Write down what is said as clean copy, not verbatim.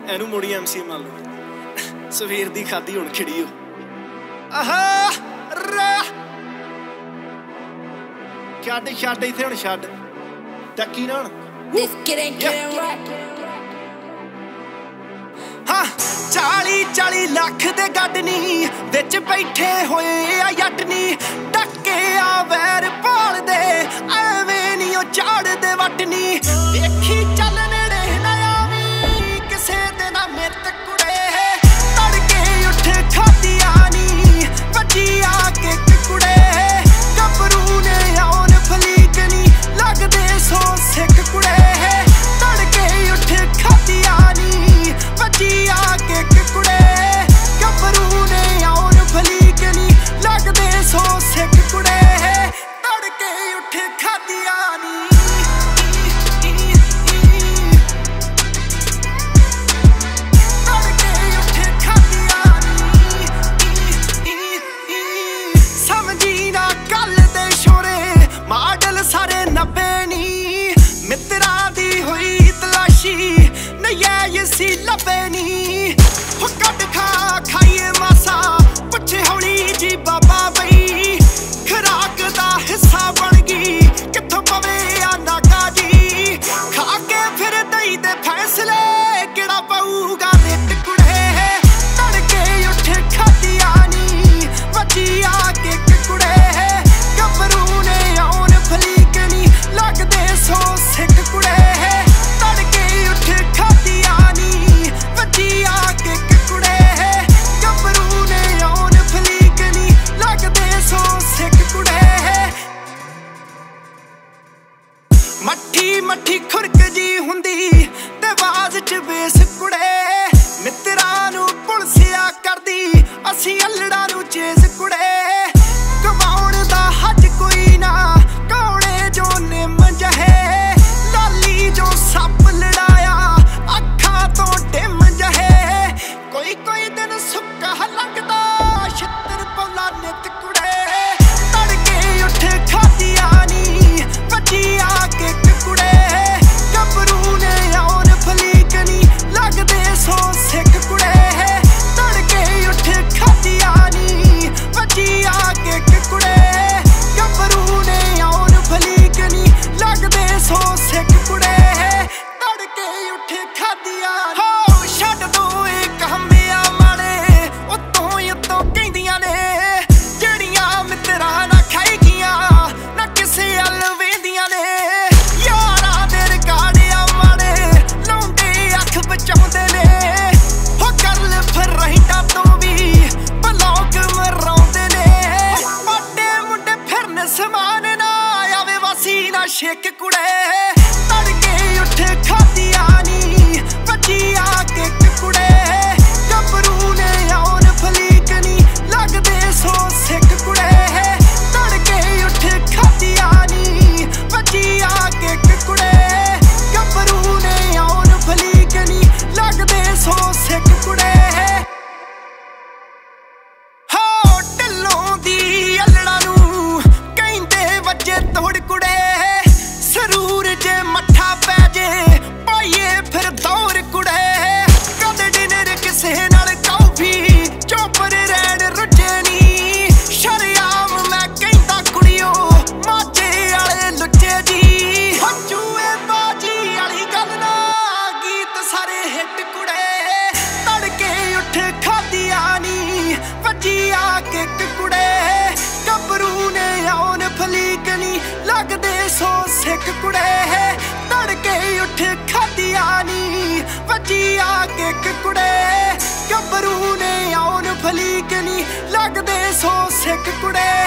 ਇਹਨੂੰ ਮੋੜੀ MC ਮੰਨ ਲਓ ਸਵੇਰ ਦੀ ਖਾਦੀ ਹੁਣ ਖਿੜੀ ਹੋ ਆਹਾ ਛੱਡ ਇੱਥੇ ਹੁਣ ਛੱਡ ਟੱਕੀ ਨਾ ਹੁਣ ਹਾਂ 40 ਲੱਖ ਦੇ ਗੱਡ ਨੀ ਵਿੱਚ ਬੈਠੇ ਹੋਏ ਆ ਜੱਟ ਨੀ ਟੱਕੇ ਆ ਵੈਰ ਭਾਲਦੇ ਐਵੇਂ ਨੀ ਉਹ ਝਾੜਦੇ ਵੱਟ ਨੀ ਦੇਖੀ ਚੱਲ ਨੇੜੇ ਨਾ ਆਵੀਂ ਕਿਸੇ ਦੇ ਨਾ ਮਿੱਤ ਕੁੜੇ ਤੜਕੇ ਉੱਠ ਖਾਦੀਆਂ ਨੀ ਵੱਜੀ ਆ ਕੇ ਕੁੜੇ ਗੱਭਰੂ ਨੇ ਆਉਣ ਫਲੀਕ ਨੀ ਲੱਗਦੇ ਸੋ ਸਿੱਖ ਕੁੜੇ ਤੜਕੇ ਉੱਠ ਖਾਦੀਆਂ ਨੀ ਵੱਜੀ ਆ ਕੇ ਕੁੜੇ ਗੱਭਰੂ ਨੇ ਆਉਣ ਫਲੀਕ ਨੀ ਲੱਗਦੇ ਸੋ ਸਿੱਖ ਕੁੜੇ ਤੜਕੇ ਉੱਠ ਖਾਦੀਆਂ ਨੀ ਤੜਕੇ ਉੱਠ ਖਾਦੀਆਂ ਨੀ ਸਮਝੀ ਨਾ ਗੱਲ ਦੇ ਸ਼ੋਰੇ ਮਾਡਲ ਸਾਰੇ 90 ਨੀ ਮਿੱਤਰਾਂ ਦੀ ਹੋਈ ਤਲਾਸ਼ੀ ਨਯੈਸੀ ਲੱਭੇ ਨੀ ਹੋ ਕੱਢ ਖਾਈਏ ਮਾਸਾ ਪੁੱਛੇ ਹੌਲੀ ਜੀ ਬਾਬਾ ਬਈ ਖਰਾਕ ਦਾ ਹਿੱਸਾ ਬਣ ਗਈ ਕਿੱਥੋਂ ਪਵੇ ਆ ਨਾਗਾ ਜੀ ਖਾ ਕੇ ਫਿਰ ਦਈ ਦੇ ਫੈਸਲੇ ਕਿਹੜਾ ਪਊਗਾ ਨਿੱਤ ਕੁੜੇ ਤੜਕੇ ਉੱਠ ਖਾਦੀਆਂ ਨੀ ਵੱਜੀ ਆ ਕੇ ਕੁੜੇ ਗੱਭਰੂ ਨੇ ਆਉਣ ਫਲੀਕ ਨੀ ਲੱਗਦੇ ਸੋ ਸਿੱਖ ਕੁੜੇ ਤੜਕੇ ਉੱਠ ਖਾਦੀਆਂ ਨੀ ਵੱਜੀ ਆ ਕੇ ਕੁੜੇ ਗੱਭਰੂ ਨੇ ਆਉਣ ਫਲੀਕ ਨੀ ਲੱਗਦੇ ਸੋ ਸਿੱਖ ਕੁੜੇ ਮੱਠੀ ਖੁਰਕ ਜੀ ਹੁੰਦੀ ਤੇ ਆਵਾਜ਼ ਚ ਬੇਸ ਕੁੜੇ ਮਿੱਤਰਾਂ ਨੂੰ ਪੁਲਸਿਆ ਕਰਦੀ ਅਸੀਂ ਅਲੜਾਂ ਨੂੰ ਚੇਸ ਕੁੜੇ ਕਮਾਉਣ ਦਾ ਹੱਜ ਕੋਈ ਨਾ ਕੌਣੇ ਜੋ ਨਿੰਮ ਜਹੇ ਲਾਲੀ ਜੋ ਸੱਪ ਲੜਾਇਆ ਅੱਖਾਂ ਤੋਂ ਡਿਮ ਜਹੇ ਕੋਈ ਦਿਨ ਸੁੱਕਾ ਲੱਗਦਾ ਛਿੱਤਰ ਪੌਲਾ ਨਿੱਤ ਕੁੜੇ ਤੜਕੇ ਉੱਠ ਖਾਦੀਆਂ ਨੀ ਵੱਜੀ ਆ ਕੇ ਕੁੜੇ ਗੱਭਰੂ ਨੇ ਆਉਣ ਫਲੀਕ ਨੀ ਲੱਗਦੇ ਸੋ ਸਿੱਖ ਕੁੜੇ ਤੜਕੇ ਉੱਠ ਖਾਦੀਆਂ ਨੀ ਵੱਜੀ ਆ ਕੇ ਕੁੜੇ ਗੱਭਰੂ ਨੇ ਆਉਣ ਫਲੀਕ ਨੀ ਲੱਗਦੇ ਸੋ ਸਿੱਖ ਕੁੜੇ ਤੜਕੇ ਉੱਠ ਖਾਦੀਆਂ ਹੋ ਛੱਡ ਦੋ ਇਹ ਕਹਮਿਆ ਮਾੜੇ ਉਤੋਂ ਕਹਿੰਦੀਆਂ ਨੇ ਜਿਹੜੀਆਂ ਮਿੱਤਰਾਂ ਨਾ ਖਾਈ ਗੀਆਂ ਨਾ ਕਿਸੇ ਵੱਲ ਵੇਂਦੀਆਂ ਨੇ ਯਾਰਾਂ ਦੇ ਰਿਕਾਰਡਿਆਂ ਮਾੜੇ ਲਾਉਂਦੇ ਅੱਖ ਬਚਾਉਂਦੇ ਨੇ ਹੋ ਕਰਲ ਫਿਰ ਰਹਿੰਦਾ ਤੋਂ ਵੀ ਬਲੌਗ ਮਰਾਉਂਦੇ ਨੇ ਵੱਡੇ ਮੁੰਡੇ ਫਿਰਨ ਸਮਾਨ ਨਾ ਆਵੇ ਵਾਸੀ ਨਾ ਛੇਕ ਕੁੜੇ ਤੜਕੇ ਉੱਠ ਖਾਦੀਆਂ ਨੀ ਵੱਜੀ ਆ ਕੇ ਕੁੜੇ ਗੱਭਰੂ ਨੇ ਆਉਣ ਫਲੀਕ ਨੀ ਲੱਗਦੇ ਸੋ ਸਿੱਖ ਕੁੜੇ ਤੜਕੇ ਉੱਠ ਖਾਦੀਆਂ ਨੀ ਵੱਜੀ ਆ ਕੇ ਕੁੜੇ ਗੱਭਰੂ ਨੇ ਆਉਣ ਫਲੀਕ ਨੀ ਲੱਗਦੇ ਸੋ ਸਿੱਖ ਕੁੜੇ ਹੋ ਢਿੱਲੋਂ ਦੀ ਅਲੜਾਂ ਨੂੰ ਕਹਿੰਦੇ ਵੱਜੇ ਤੋੜ ਕੁੜੇ ਸਰੂਰ ਜੇ ਮੱਠਾ ਪੈ ਜੇ ਪਾਈਏ ਫਿਰ ਦੌਰ ਕੁੜੇ ਕਦੇ ਡਿਨਰ ਕਿਸੇ ਨਾਲ ਕਾਫੀ ਚੋਪਰ ਰਹਿਣ ਰੁੱਝੇ ਨੀ ਸ਼ਰਿਆਮ ਮੈਂ ਕਹਿੰਦਾ ਕੁੜੀਓ ਮਾਝੇ ਵਾਲੇ ਲੁੱਚੇ ਜੀ ਹੰਝੂਏ ਬਾਜੀ ਵਾਲੀ ਗੱਲ ਨਾ ਗੀਤ ਸਾਰੇ ਹਿੱਟ ਕੁੜੇ ਤੜਕੇ ਉੱਠ ਖਾਦੀਆਂ ਨੀ ਵੱਜੀ ਆ ਕੇ ਕੁੜੇ ਗੱਭਰੂ ਨੇ ਆਉਣ ਫਲੀਕ ਨੀ ਲੱਗਦੇ ਸੋ ਸਿੱਖ ਕੁੜੇ ਤੜਕੇ ਉੱਠ ਖਾਦੀਆਂ ਨੀ ਵੱਜੀ ਆ ਕੇ ਕੁੜੇ ਗੱਭਰੂ ਨੇ ਆਉਣ ਫਲੀਕ ਨੀ ਲੱਗਦੇ ਸੋ ਸਿੱਖ ਕੁੜੇ